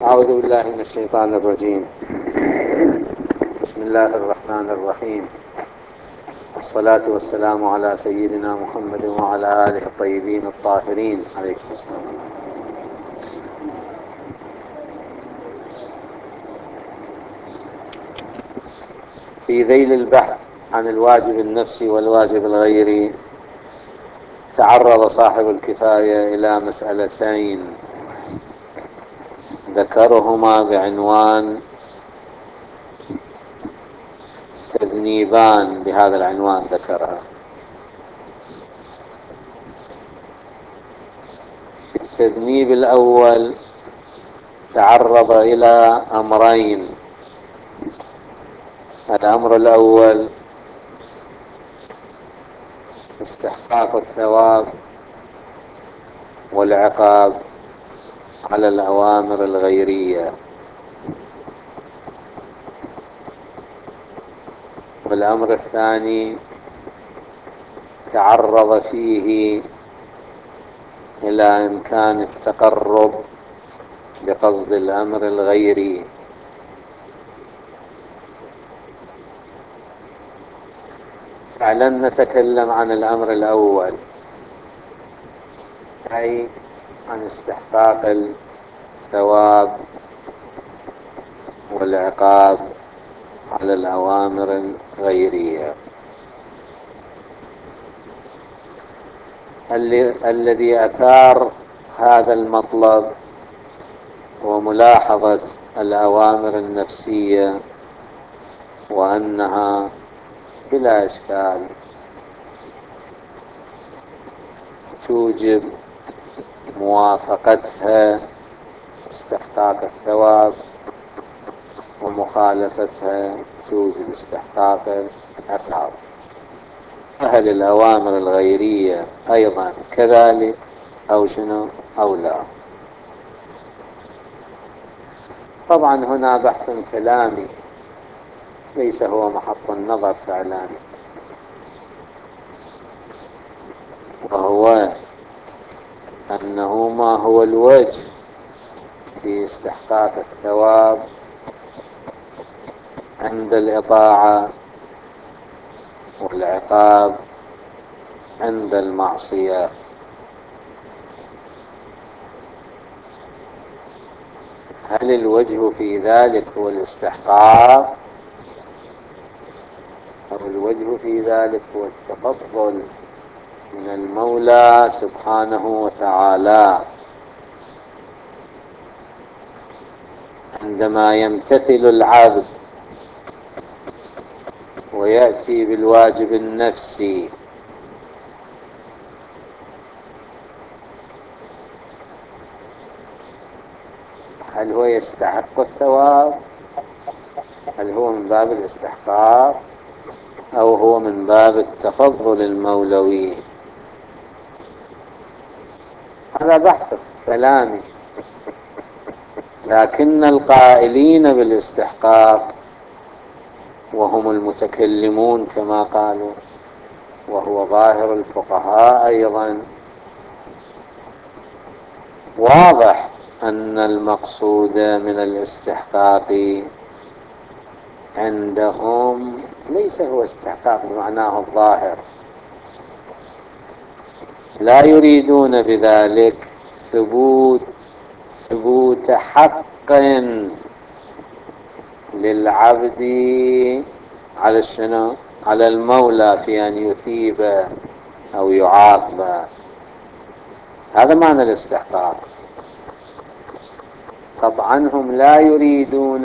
أعوذ بالله من الشيطان الرجيم. بسم الله الرحمن الرحيم، والصلاة والسلام على سيدنا محمد وعلى آله الطيبين الطاهرين عليكم السلام. في ذيل البحث عن الواجب النفسي والواجب الغيري تعرض صاحب الكفاية إلى مسألتين ذكرهما بعنوان تذنيبان، بهذا العنوان ذكرها. في التذنيب الأول تعرض إلى أمرين. الأمر الأول استحقاق الثواب والعقاب على الأوامر الغيرية، والأمر الثاني تعرض فيه إلى إمكان التقرب بقصد الأمر الغيري. فلن نتكلم عن الأمر الأول، أي عن استحقاق الثواب والعقاب على الأوامر الغيرية. الذي أثار هذا المطلب وملاحظة الأوامر النفسية، وأنها بلا إشكال توجب موافقتها استحقاق الثواب، ومخالفتها توجب استحقاق العقاب. فهل الأوامر الغيرية أيضا كذلك أو شنو أو لا؟ طبعا هنا بحث كلامي ليس هو محط النظر فعلا، وهو أنه ما هو الوجه في استحقاق الثواب عند الإطاعة والعقاب عند المعصية. هل الوجه في ذلك هو الاستحقاق، أو الوجه في ذلك هو التفضل من المولى سبحانه وتعالى عندما يمتثل العبد ويأتي بالواجب النفسي؟ هل هو يستحق الثواب؟ هل هو من باب الاستحقاق أو هو من باب التفضل المولوي؟ هذا بحث كلامي، لكن القائلين بالاستحقاق وهم المتكلمون كما قالوا، وهو ظاهر الفقهاء أيضا، واضح أن المقصود من الاستحقاق عندهم ليس هو استحقاق بمعناه الظاهر. لا يريدون بذلك ثبوت حق للعبد على شنو؟ على المولى في أن يثيب أو يعاقب. هذا معنى الاستحقاق. قطعا هم لا يريدون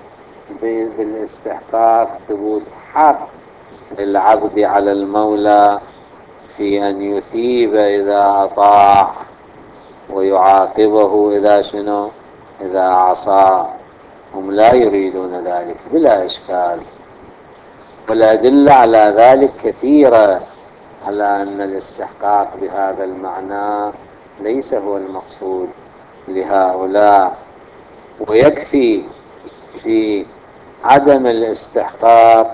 بالاستحقاق ثبوت حق للعبد على المولى في أن يثيب إذا أطاع ويعاقبه إذا شنو؟ إذا عصى. هم لا يريدون ذلك بلا إشكال، والأدلة على ذلك كثيرة، على أن الاستحقاق بهذا المعنى ليس هو المقصود لهؤلاء. ويكفي في عدم الاستحقاق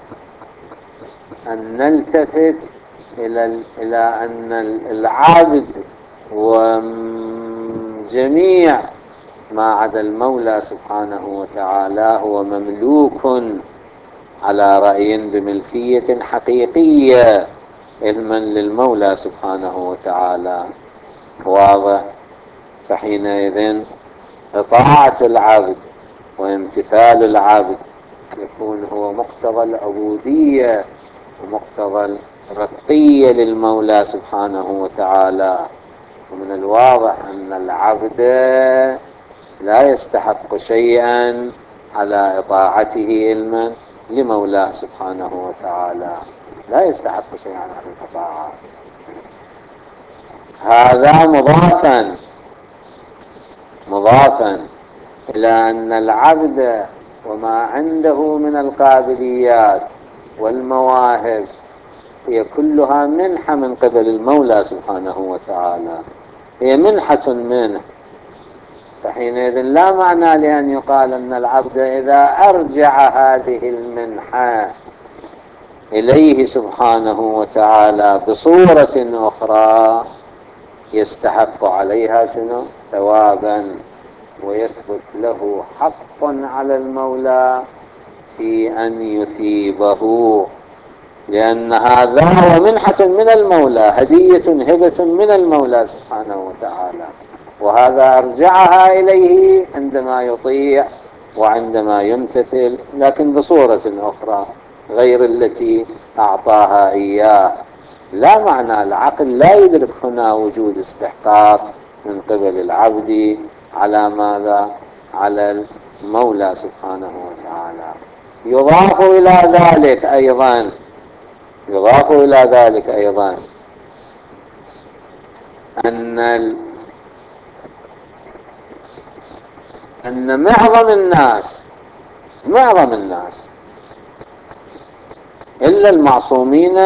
أن نلتفت إلى أن العابد وجميع ما عدا المولى سبحانه وتعالى هو مملوك على رأي بملكية حقيقية علما للمولى سبحانه وتعالى. واضح؟ فحينئذ إطاعة العبد وامتثال العبد يكون هو مقتضى العبودية ومقتضى الرقية للمولى سبحانه وتعالى. ومن الواضح أن العبد لا يستحق شيئا على إطاعته علما لمولاه سبحانه وتعالى، لا يستحق شيئا على الإطاعة. هذا مضافا إلى أن العبد وما عنده من القابليات والمواهب هي كلها منحة من قبل المولى سبحانه وتعالى، هي منحة منه. فحينئذ لا معنى لأن يقال أن العبد إذا أرجع هذه المنحة إليه سبحانه وتعالى بصورة أخرى يستحق عليها شنو؟ ثوابا، ويثبت له حق على المولى في أن يثيبه، لأن هذا هو منحة من المولى، هدية هبة من المولى سبحانه وتعالى، وهذا أرجعها إليه عندما يطيع وعندما يمتثل، لكن بصورة أخرى غير التي أعطاها إياه. لا معنى العقل لا يدرك هنا وجود استحقاق من قبل العبد على ماذا؟ على المولى سبحانه وتعالى. يضاف إلى ذلك أيضا أن معظم الناس إلا المعصومين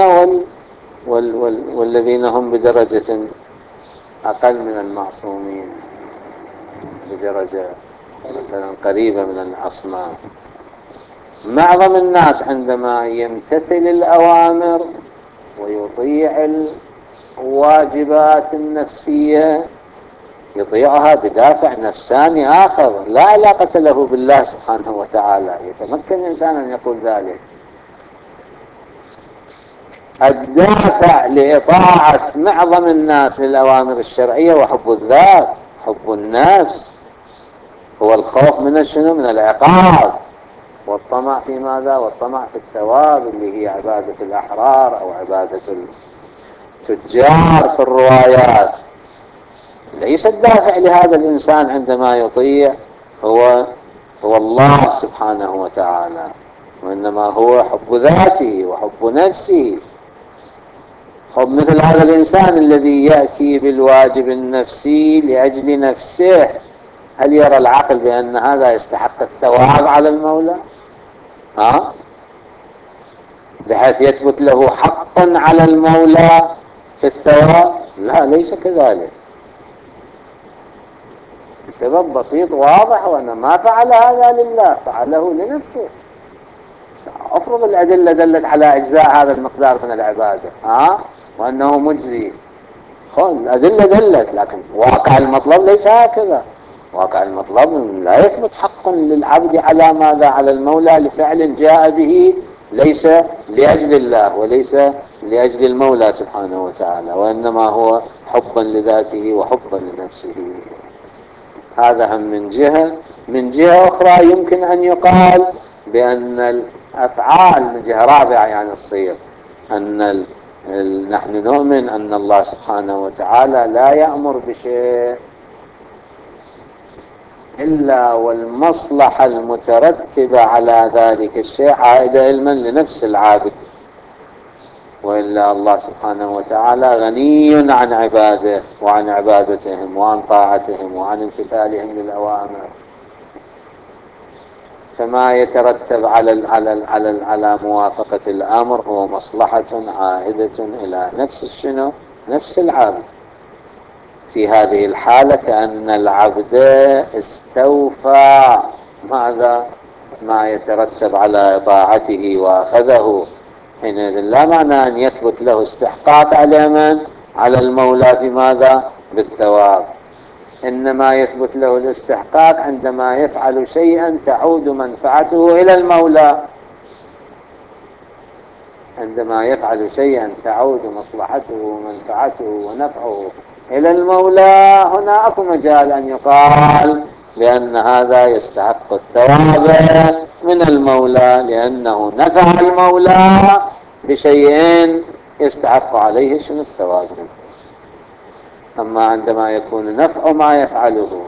والذين هم بدرجة أقل من المعصومين، بدرجة مثلا قريبة من الأصنام، معظم الناس عندما يمتثل الأوامر ويطيع الواجبات النفسية يطيعها بدافع نفساني آخر لا علاقة له بالله سبحانه وتعالى. يتمكن الإنسان أن يقول ذلك. الدافع لإطاعة معظم الناس للأوامر الشرعية وحب الذات، حب النفس، هو الخوف من شنو؟ من العقاب، والطمع في ماذا؟ والطمع في الثواب اللي هي عبادة الأحرار أو عبادة التجار في الروايات. ليس الدافع لهذا الإنسان عندما يطيع هو الله سبحانه وتعالى، وإنما هو حب ذاته وحب نفسه. حب مثل هذا الإنسان الذي يأتي بالواجب النفسي لأجل نفسه، هل يرى العقل بأن هذا يستحق الثواب على المولى؟ بحيث يثبت له حق على المولى في الثواب؟ لا، ليس كذلك، بسبب بسيط واضح، وأن ما فعل هذا لله فعله لنفسه. افرض الأدلة دلت على أجزاء هذا المقدار من العبادة وأنه مجزي، الأدلة دلت، لكن واقع المطلب ليس هكذا. واقع المطلب لا يثبت حق للعبد على ماذا؟ على المولى لفعل جاء به ليس لأجل الله وليس لأجل المولى سبحانه وتعالى، وإنما هو حبا لذاته وحبا لنفسه. هذا هم من جهة أخرى يمكن أن يقال بأن الأفعال من جهة رابعة يعني الصيغ، أن نحن نؤمن أن الله سبحانه وتعالى لا يأمر بشيء إلا والمصلحة المترتبة على ذلك الشيء عائدة علما لنفس العابد، وإلا الله سبحانه وتعالى غني عن عباده وعن عبادتهم وعن طاعتهم وعن امتثالهم للأوامر. فما يترتب على موافقة الأمر هو مصلحة عائدة إلى نفس الشنو؟ نفس العبد. في هذه الحالة كأن العبد استوفى ماذا؟ ما يترتب على طاعته وأخذه. حينئذ لا معنى أن يثبت له استحقاق على من؟ على المولى بماذا؟ بالثواب. إنما يثبت له الاستحقاق عندما يفعل شيئا تعود منفعته إلى المولى. عندما يفعل شيئا تعود مصلحته ومنفعته ونفعه إلى المولى، هنا أكو مجال أن يقال بأن هذا يستحق الثواب من المولى، لأنه نفع المولى بشيء يستحق عليه شنو الثواب منه. أما عندما يكون نفع ما يفعله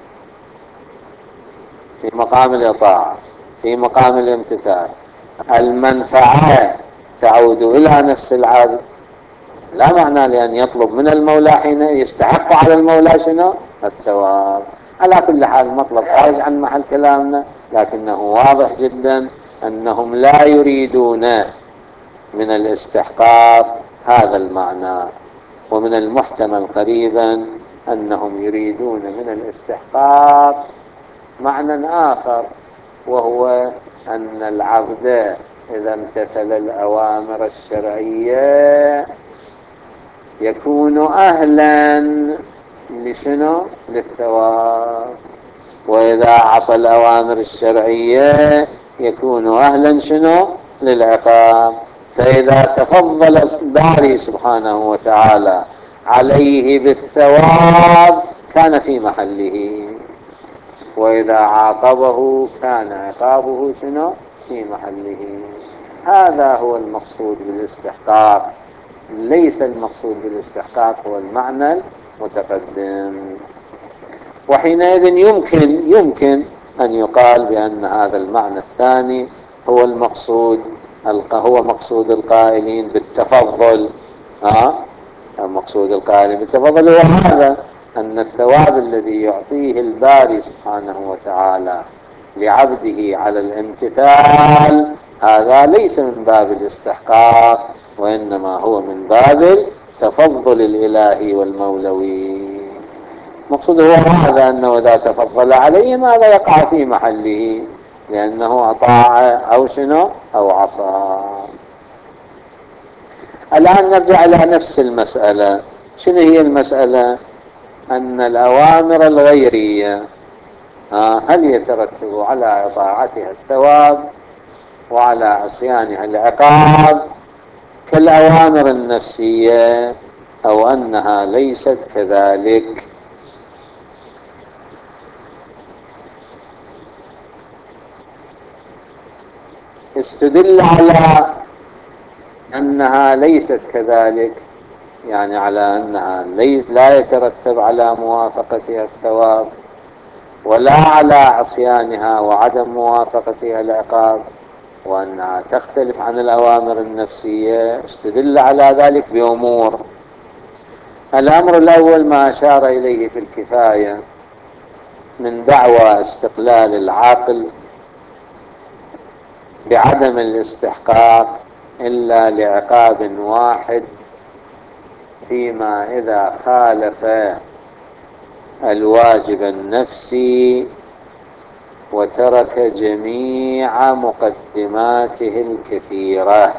في مقام الإطاعة، في مقام الامتثال، المنفعة تعود إلى نفس العبد، لا معنى لأن يطلب من المولى حين يستحق على المولى شنو الثواب. على كل حال مطلب خارج عن محل كلامنا، لكنه واضح جدا أنهم لا يريدون من الاستحقاق هذا المعنى، ومن المحتمل قريبا أنهم يريدون من الاستحقاق معنى آخر، وهو أن العبد إذا امتثل الأوامر الشرعية يكون أهلا لشنو للثواب، وإذا عصى الأوامر الشرعية يكون أهلا شنو للعقاب. فإذا تفضل الباري سبحانه وتعالى عليه بالثواب كان في محله، وإذا عاقبه كان عقابه شنو في محله. هذا هو المقصود بالاستحقاق، ليس المقصود بالاستحقاق هو المعنى المتقدم. وحينئذ يمكن أن يقال بأن هذا المعنى الثاني هو المقصود، هو مقصود القائلين بالتفضل. مقصود القائلين بالتفضل هو هذا، أن الثواب الذي يعطيه الباري سبحانه وتعالى لعبده على الامتثال هذا ليس من باب الاستحقاق، وإنما هو من باب التفضل الإلهي والمولوي. مقصود هو هذا، أنه إذا تفضل عليه ماذا يقع في محله، لأنه أطاع أو شنو أو عصى. الآن نرجع إلى نفس المسألة. شنو هي المسألة؟ أن الأوامر الغيرية هل يترتب على إطاعتها الثواب وعلى عصيانها العقاب كالأوامر النفسية، أو أنها ليست كذلك؟ استدل على أنها ليست كذلك، يعني على أنها لا يترتب على موافقتها الثواب ولا على عصيانها وعدم موافقتها العقاب، وأنها تختلف عن الأوامر النفسية. استدل على ذلك بأمور. الأمر الأول ما أشار إليه في الكفاية من دعوى استقلال العاقل بعدم الاستحقاق إلا لعقاب واحد، فيما إذا خالف الواجب النفسي وترك جميع مقدماته الكثيرة.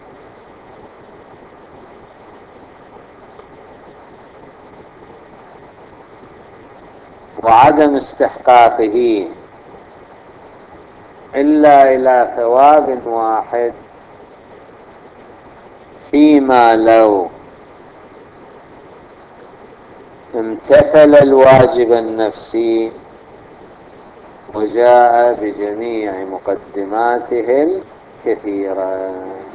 وعدم استحقاقه إلا إلى ثواب واحد، فيما لو امتثل الواجب النفسي وجاء بجميع مقدماته الكثيرة.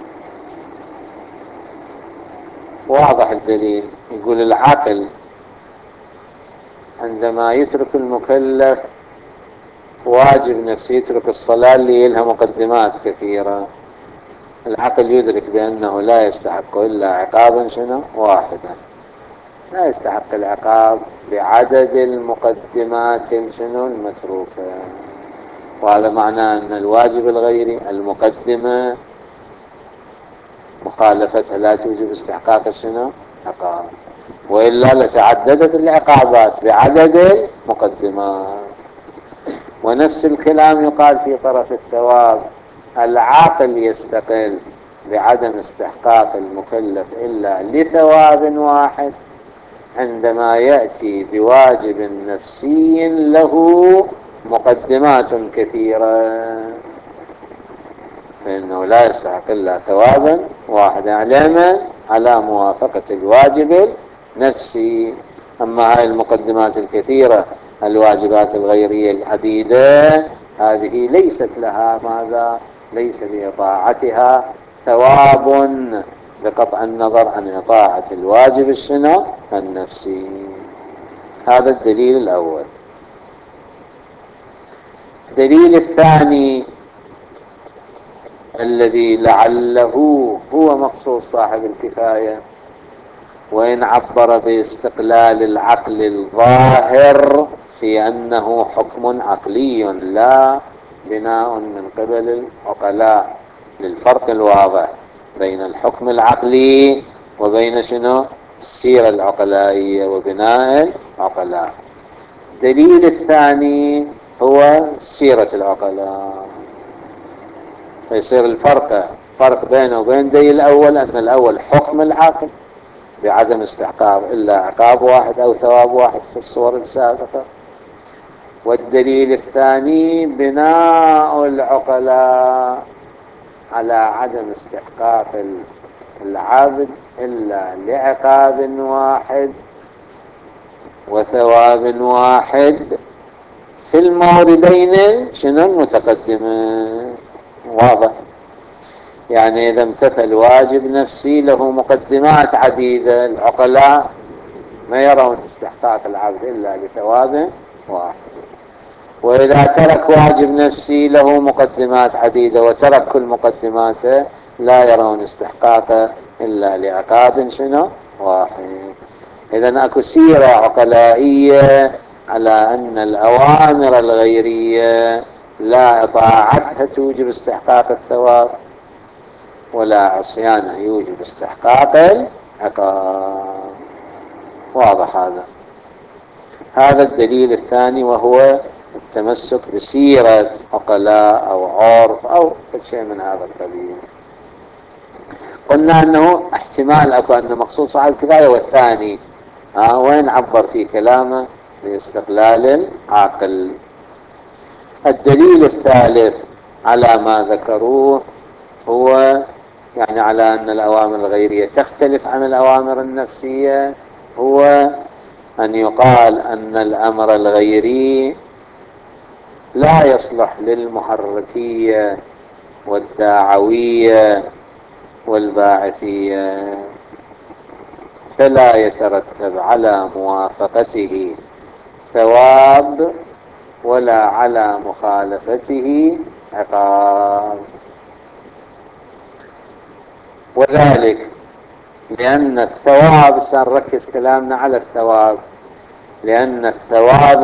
واضح الدليل. يقول العقل عندما يترك المكلف واجب نفسي، يترك الصلاة اللي لها مقدمات كثيرة، العقل يدرك بأنه لا يستحق إلا عقابا شنو واحدا، لا يستحق العقاب بعدد المقدمات شنو المتروكة. وهذا معناه أن الواجب الغيري المقدمة مخالفتها لا توجب استحقاق شنو عقاب، وإلا لتعددت العقابات بعدد المقدمات. ونفس الكلام يقال في طرف الثواب. العاقل يستقل بعدم استحقاق المكلف إلا لثواب واحد عندما يأتي بواجب نفسي له مقدمات كثيرة فإنه لا يستحق إلا ثوابا واحدا علما على موافقة الواجب النفسي. أما هاي المقدمات الكثيرة الواجبات الغيرية العديدة هذه ليست لها ماذا؟ ليس لإطاعتها ثواب بقطع النظر عن إطاعة الواجب النفسي. هذا الدليل الأول. الدليل الثاني الذي لعله هو مقصود صاحب الكفاية وإن عبر باستقلال العقل الظاهر في أنه حكم عقلي لا بناء من قبل العقلاء، للفرق الواضح بين الحكم العقلي وبين السيرة العقلائية وبناء العقلاء. الدليل الثاني هو سيرة العقلاء. فيصير فرق بينه وبين الدليل الأول أن الأول حكم العقل بعدم استحقاق إلا عقاب واحد أو ثواب واحد في الصور السابقة، والدليل الثاني بناء العقلاء على عدم استحقاق العبد إلا لعقاب واحد وثواب واحد في الموردين المتقدمين. واضح؟ يعني إذا امتثل واجب نفسي له مقدمات عديدة، العقلاء ما يرون استحقاق العبد إلا لثواب واحد. وإذا ترك واجب نفسي له مقدمات عديدة وترك كل مقدماته لا يرون استحقاقه إلا لعقاب واحد. إذن أكو سيرة عقلائية على أن الأوامر الغيرية لا طاعتها توجب استحقاق الثواب ولا عصيانه يوجب استحقاق العقاب. واضح هذا الدليل الثاني، وهو التمسك بسيرة عقلاء أو عرف أو شيء من هذا القبيل. قلنا أنه احتمال أكو أن مقصود صاحب الكفاية والثاني وين عبر في كلامه باستقلال العاقل. الدليل الثالث على ما ذكروه هو يعني على أن الأوامر الغيرية تختلف عن الأوامر النفسية، هو أن يقال أن الأمر الغيري لا يصلح للمحركية والداعوية والباعثية، فلا يترتب على موافقته ثواب ولا على مخالفته عقاب. وذلك لأن الثواب، سنركز كلامنا على الثواب، لأن الثواب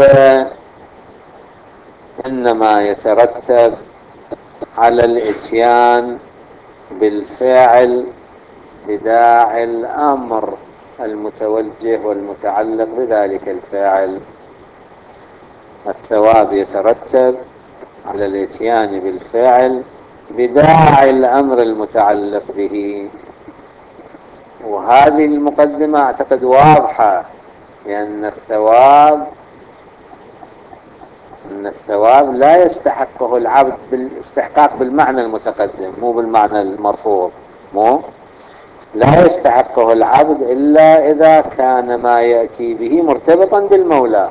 إنما يترتب على الإتيان بالفعل بداعي الأمر المتوجه والمتعلق بذلك الفاعل. الثواب يترتب على الاتيان بالفعل بداعي الأمر المتعلق به. وهذه المقدمة أعتقد واضحة، لأن الثواب لا يستحقه العبد بالاستحقاق بالمعنى المتقدم، مو بالمعنى المرفوض. لا يستحقه العبد إلا إذا كان ما يأتي به مرتبطا بالمولى،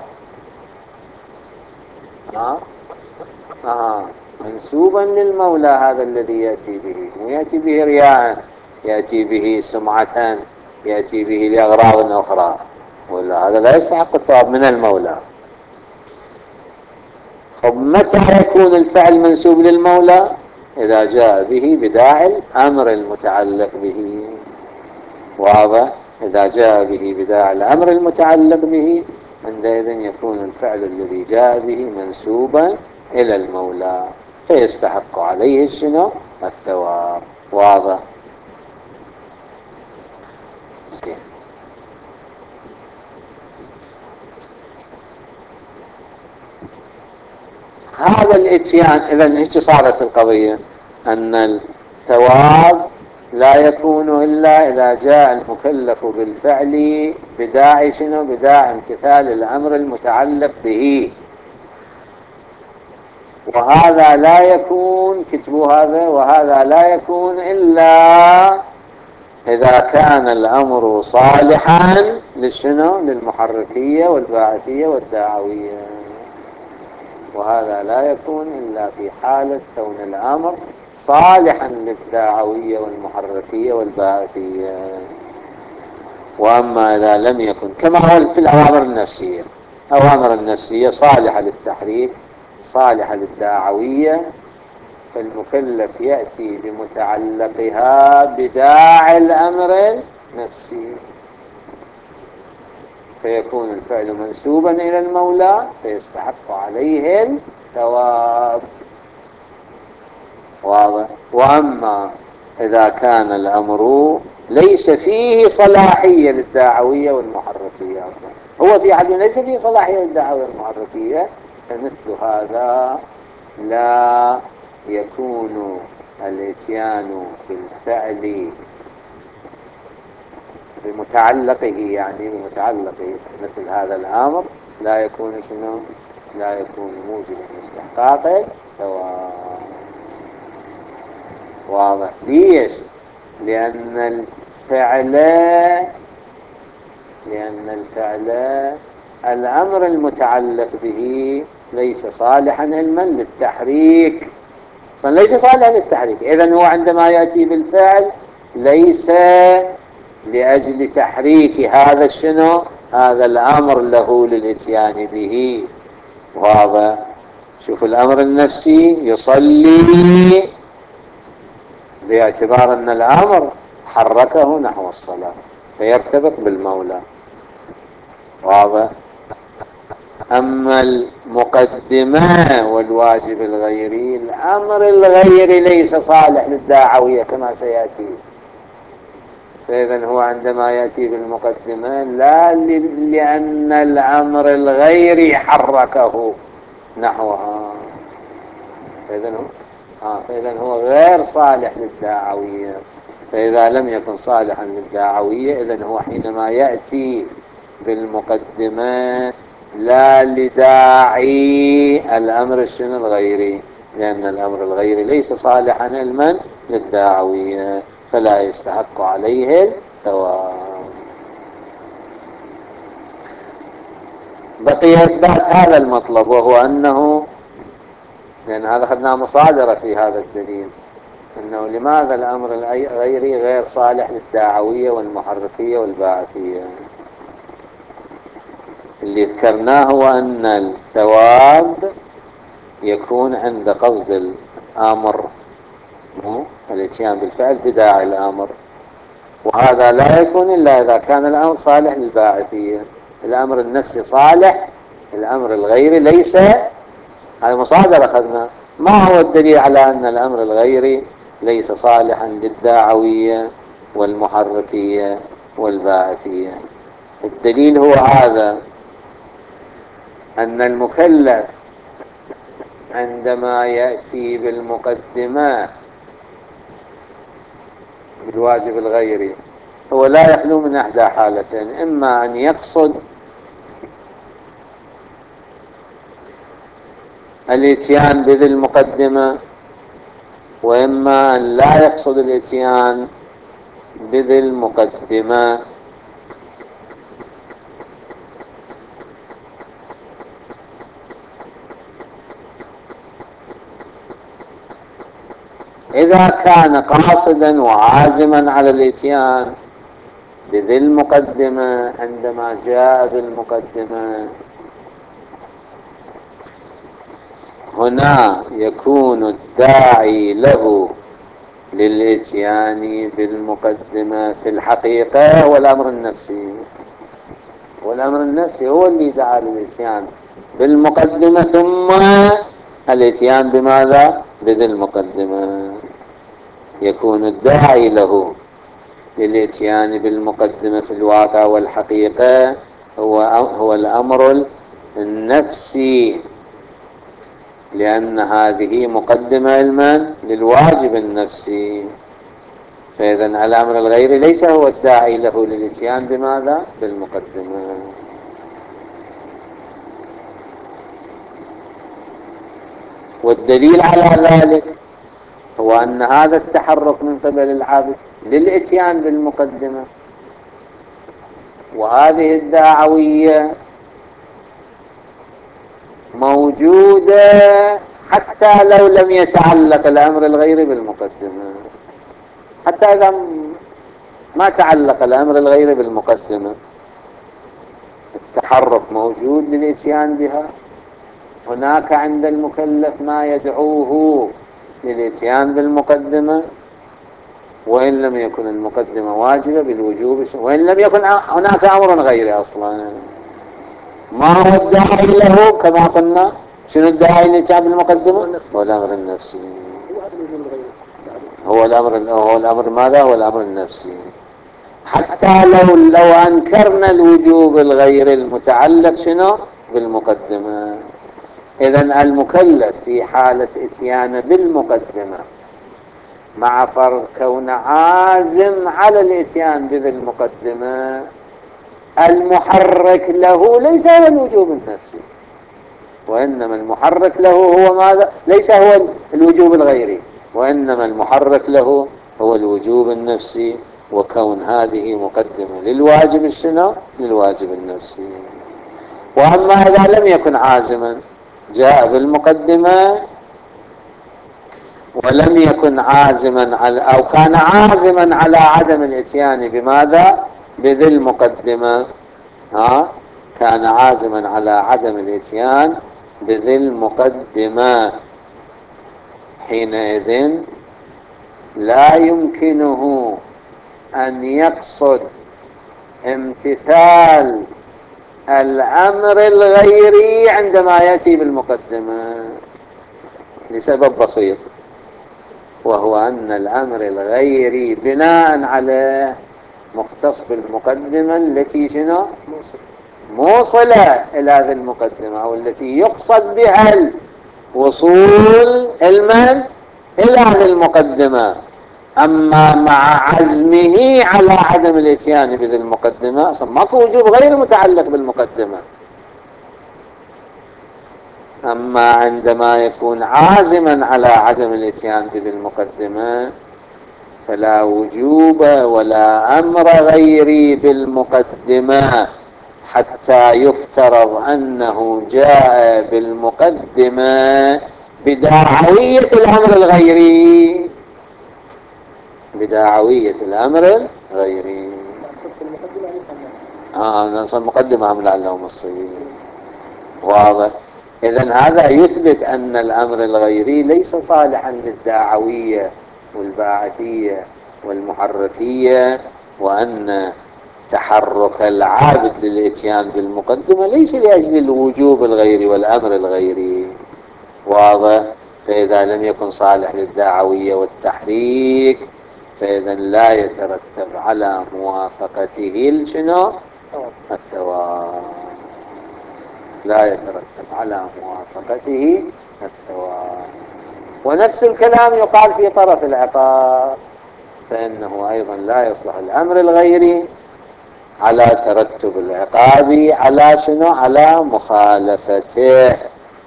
منسوبا للمولى. هذا الذي يأتي به، مو يأتي به رياء، يأتي به سمعة، يأتي به لأغراض أخرى، ولا هذا لا يستحق الثواب من المولى. طب متى يكون الفعل منسوب للمولى؟ إذا جاء به بداعي الأمر المتعلق به. واضح؟ إذا جاء به بداعي الأمر المتعلق به عندئذ يكون الفعل الذي جاء به منسوبا إلى المولى فيستحق عليه الثواب. واضح؟ هذا الاتيان، إذن هيك صارت القضية، أن الثواب لا يكون إلا إذا جاء المكلف بالفعل بداعي شنو؟ بداعي امتثال الأمر المتعلق به. وهذا لا يكون، كتبوا هذا، وهذا لا يكون إلا إذا كان الأمر صالحا للشنو؟ للمحركية والباعثية والدعوية. وهذا لا يكون إلا في حالة كون الأمر صالحا للدعوية والمحركية والباعثية. وأما إذا لم يكن، كما هو في الأوامر النفسية، أوامر النفسية صالحة للتحريك صالحة للدعوية، فالمكلف يأتي بمتعلقها بداعي الأمر النفسي، فيكون الفعل منسوبا إلى المولى فيستحق عليه الثواب. واضح؟ وأما إذا كان الأمر ليس فيه صلاحية للدعوية والمحركية، أصلا هو في حد ليس فيه صلاحية للدعوية والمحركية، فمثل هذا لا يكون الاتيان بالفعل بمتعلقه، يعني بمتعلقه مثل هذا الأمر لا يكون شنو؟ لا يكون موجبا لاستحقاق الثواب. واضح؟ ليش؟ لأن الفعل الأمر المتعلق به ليس صالحا علما للتحريك، أصلا ليس صالحا للتحريك. إذن هو عندما يأتي بالفعل ليس لأجل تحريك هذا الشنو؟ هذا الأمر له للإتيان به. واضح؟ شوف الأمر النفسي يصلي باعتبار أن الأمر حركه نحو الصلاة فيرتبط بالمولى. واضح؟ أما المقدمة والواجب الغيري، الأمر الغيري ليس صالح للداعوية كما سيأتي. فإذا هو عندما يأتي بالمقدمة لا لأن الأمر الغيري حركه نحوها، فإذا هو غير صالح للداعوية. فإذا لم يكن صالحا للداعوية، إذن هو حينما يأتي بالمقدمة لا لداعي الأمر الشنو الغيري، لأن الأمر الغيري ليس صالحا علما للداعوية فلا يستحق عليه الثواب. بقي إثبات هذا المطلب، وهو أنه، لأن هذا أخذنا مصادرة في هذا الدليل، أنه لماذا الأمر الغيري غير صالح للداعوية والمحركية والباعثية. اللي ذكرناه هو أن الثواب يكون عند قصد الأمر، الاتيان بالفعل بداعي الأمر، وهذا لا يكون إلا إذا كان الأمر صالح للباعثية. الأمر النفسي صالح، الأمر الغيري ليس. هذا مصادرة أخذنا. ما هو الدليل على أن الأمر الغيري ليس صالحا للداعوية والمحركية والباعثية؟ الدليل هو هذا، أن المكلف عندما يأتي بالمقدمة بالواجب الغيري هو لا يخلو من إحدى حالتين: إما أن يقصد الاتيان بذي المقدمة، وإما أن لا يقصد الاتيان بذي المقدمة. إذا كان قاصدا وعازما على الاتيان بذي المقدمة عندما جاء بالمقدمة، هنا يكون الداعي له للاتيان بالمقدمة في الحقيقة هو الأمر النفسي. والأمر النفسي هو اللي دعا للاتيان بالمقدمة، ثم الاتيان بماذا؟ بذي المقدمة. يكون الداعي له للاتيان بالمقدمة في الواقع والحقيقة هو الأمر النفسي، لأن هذه مقدمة علما للواجب النفسي. فإذا الأمر الغيري ليس هو الداعي له للإتيان بماذا؟ بالمقدمة. والدليل على ذلك هو أن هذا التحرك من قبل العبد للإتيان بالمقدمة، وهذه الدعوية موجودة حتى لو لم يتعلق الأمر الغيري بالمقدمة. حتى إذا ما تعلق الأمر الغيري بالمقدمة، التحرك موجود للإتيان بها. هناك عند المكلف ما يدعوه للإتيان بالمقدمة، وإن لم يكن المقدمة واجبة بالوجوب، وإن لم يكن هناك أمر غيري أصلا. ما هو الداعي له كما قلنا؟ شنو الداعي للإتيان بالمقدمة؟ هو الأمر النفسي. هو الأمر ماذا؟ هو الأمر النفسي. حتى لو أنكرنا الوجوب الغير المتعلق شنو؟ بالمقدمة. إذن المكلف في حالة إتيانه بالمقدمة مع فرض كون عازم على الإتيان بذي المقدمة، المحرك له ليس هو الوجوب النفسي، وإنما المحرك له هو ماذا؟ ليس هو الوجوب الغيري، وإنما المحرك له هو الوجوب النفسي، وكون هذه مقدمة للواجب الشنو؟ للواجب النفسي. وأما إذا لم يكن عازما، جاء بالمقدمة ولم يكن عازما على، أو كان عازما على عدم الإتيان بماذا؟ بذي المقدمة. كان عازما على عدم الإتيان بذي المقدمة، حينئذ لا يمكنه أن يقصد امتثال الأمر الغيري عندما يأتي بالمقدمة، لسبب بسيط، وهو أن الأمر الغيري بناء على مختص بالمقدمة التي شنو؟ موصلة إلى ذي المقدمة، أو التي يقصد بها الوصول إلى ذي المقدمة. أما مع عزمه على عدم الإتيان بذي المقدمة، أصلا ماكو وجوب غير متعلق بالمقدمة. أما عندما يكون عازما على عدم الإتيان بذي المقدمة، فلا وجوب ولا أمر غيري بالمقدمة، حتى يفترض أنه جاء بالمقدمة بداعوية الأمر الغيري. بداعوية الأمر الغيري. نصل مقدمة هم لعلهم الصيب. واضح. إذن هذا يثبت أن الأمر الغيري ليس صالحا للداعوية والباعثية والمحركية، وأن تحرك العابد للإتيان بالمقدمة ليس لأجل الوجوب الغيري والأمر الغيري. واضح. فإذا لم يكن صالح للداعوية والتحريك، فإذا لا يترتب على موافقته شنو؟ الثواب. لا يترتب على موافقته الثواب. ونفس الكلام يقال في طرف العقاب، فإنه أيضا لا يصلح الأمر الغيري على ترتب العقاب على شنو؟ على مخالفته،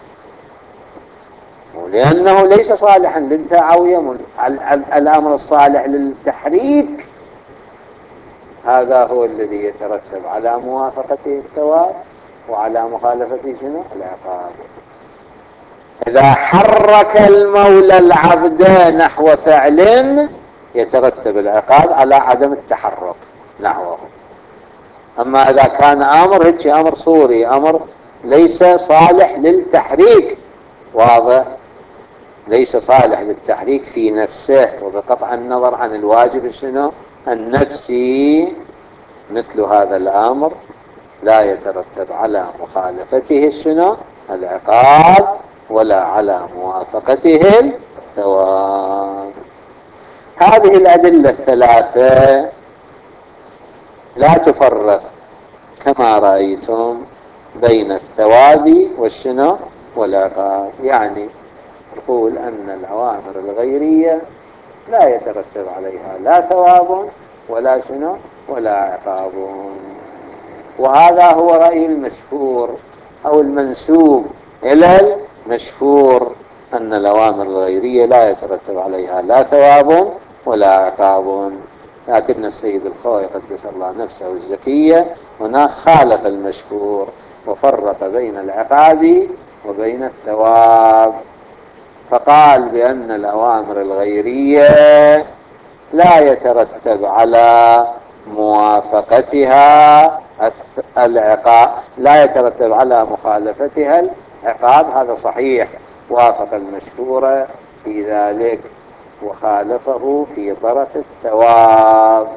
ولأنه ليس صالحا للدعوية. الأمر الصالح للتحريك هذا هو الذي يترتب على موافقته الثواب، وعلى مخالفته شنو؟ العقاب. إذا حرك المولى العبد نحو فعل، يترتب العقاب على عدم التحرك نحوه. أما إذا كان أمر هيك أمر صوري، أمر ليس صالح للتحريك، واضح، ليس صالح للتحريك في نفسه، وبقطع النظر عن الواجب شنو؟ النفسي، مثل هذا الأمر لا يترتب على مخالفته شنو؟ العقاب، ولا على موافقته الثواب. هذه الأدلة الثلاثة لا تفرق كما رأيتم بين الثواب والشنو؟ والعقاب. يعني تقول أن الأوامر الغيرية لا يترتب عليها لا ثواب ولا شنو ولا عقاب. وهذا هو رأي المشهور أو المنسوب إلى المشهور، أن الأوامر الغيرية لا يترتب عليها لا ثواب ولا عقاب. لكن السيد الخوئي قدس الله نفسه الزكية هنا خالف المشهور وفرق بين العقاب وبين الثواب، فقال بأن الأوامر الغيرية لا يترتب على موافقتها العقاب، لا يترتب على مخالفتها العقاب. هذا صحيح، وافق المشهور في ذلك وخالفه في طرف الثواب،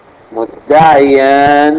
مدعيا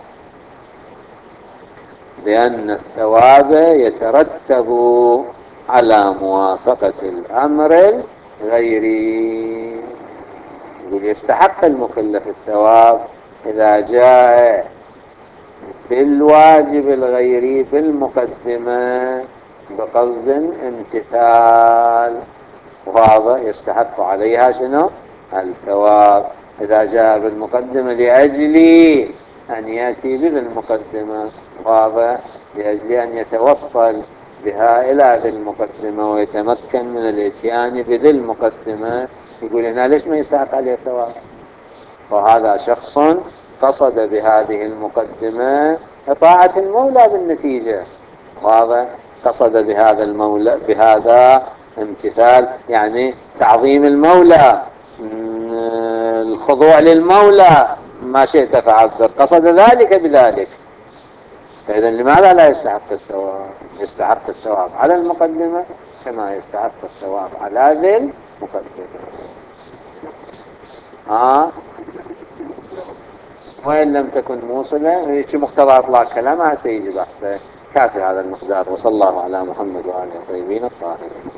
بأن الثواب يترتب على موافقة الأمر الغيري. يقول يستحق المكلف الثواب إذا جاء بالواجب الغيري بالمقدمة بقصد امتثال، وهذا يستحق عليها شنو الثواب. إذا جاء بالمقدمة لأجل أن يأتي بالمقدمة، وهذا لأجل أن يتوصل بها إلى ذي المقدمة ويتمكن من الاتيان بذي المقدمة، يقول هنا ليش ما يستحق عليه الثواب؟ وهذا شخص قصد بهذه المقدمة إطاعة المولى بالنتيجة، وهذا قصد بهذا المولى بهذا امتثال يعني تعظيم المولى، الخضوع للمولى، ما شئت فعلت، قصد ذلك بذلك. فإذا لماذا لا يستحق الثواب؟ يستحق الثواب على المقدمة كما يستحق الثواب على ذي المقدمة. وإن لم تكن موصلة شو مقتضى إطلاق كلامها سيجي بحثه. كافي هذا المقدار، وصلى الله على محمد وآله الطيبين الطاهرين.